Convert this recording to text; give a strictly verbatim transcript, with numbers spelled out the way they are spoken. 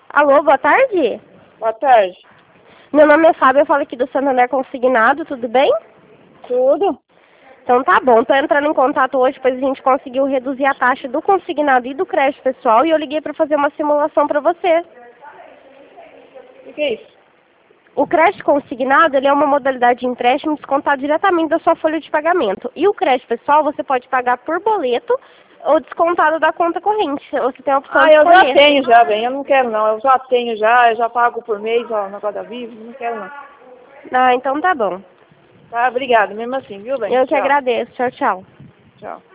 Alô, boa tarde? Boa tarde. Meu nome é Fábio, eu falo aqui do Santander Consignado, tudo bem? Tudo? Então tá bom, tô entrando em contato hoje, pois a gente conseguiu reduzir a taxa do consignado e do crédito pessoal e eu liguei para fazer uma simulação para você. O que é isso? O crédito consignado, ele é uma modalidade de empréstimo descontado diretamente da sua folha de pagamento. E o crédito pessoal você pode pagar por boleto ou descontado da conta corrente. Você tem a opção Ah, de eu já escolher. tenho já, bem. Eu não quero não. Eu já tenho já, eu já pago por mês, ó, na Roda Viva. Não quero não. Ah, então tá bom. Tá, obrigado. Mesmo assim, viu, bem? Eu que Tchau. agradeço. Tchau, tchau. Tchau.